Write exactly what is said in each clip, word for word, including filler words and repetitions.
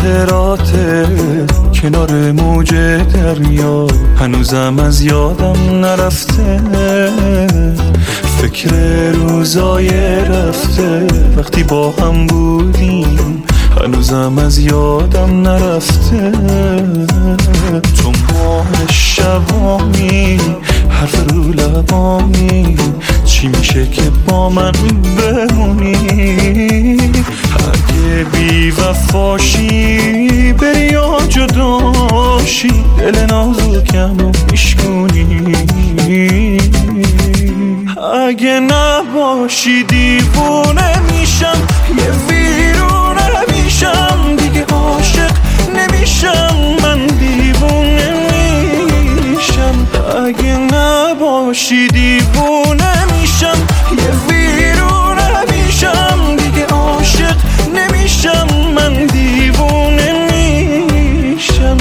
خاطرات کنار موج دریا هنوزم از یادم نرفته. فکر روزای رفته وقتی با هم بودیم هنوزم از یادم نرفته. تو ماه شبامی حرف رو لبامی چی میشه که با من بمونی؟ اگه بی وفاشی بری یا جداشی دل نازکم رو میشکنی. اگه نباشی دیوونه میشم، یه ویرونه میشم، دیگه عاشق نمیشم، من دیوونه میشم. اگه نباشی دیوونه میشم، یه ویرونه میشم، دیگه عاشق نمیشم، من دیوونه میشم.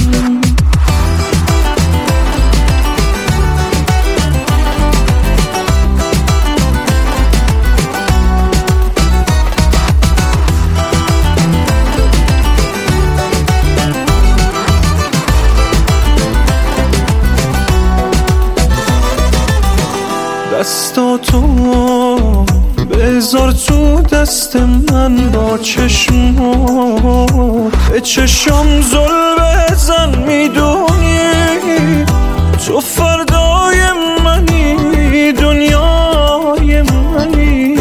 دستاتو بذار تو دست من، با چشمات به چشم زل بزن، میدونی تو فردای منی، دنیای منی.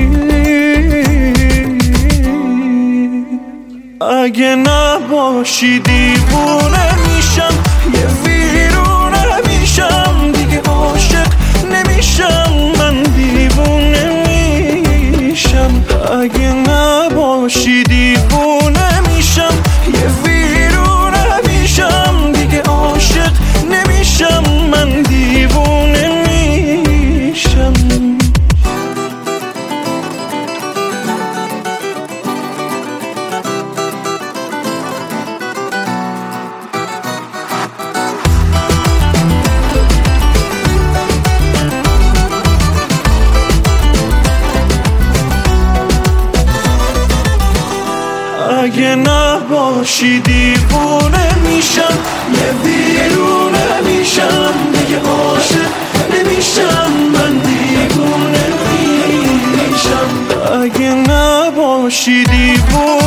اگه نباشی دیوونه میشم، یه ویرونه میشم، دیگه عاشق نمیشم، من دیوونه میشم. اگه نباشی دیوونه میشم، یه ویرونه میشم، دیگه عاشق نمیشم، من دیوونه میشم. اگه نباشی دیوونه میشم، یه ویرونه میشم، دیگه عاشق نمیشم، من دیوونه میشم. اگه نباشی دیوونه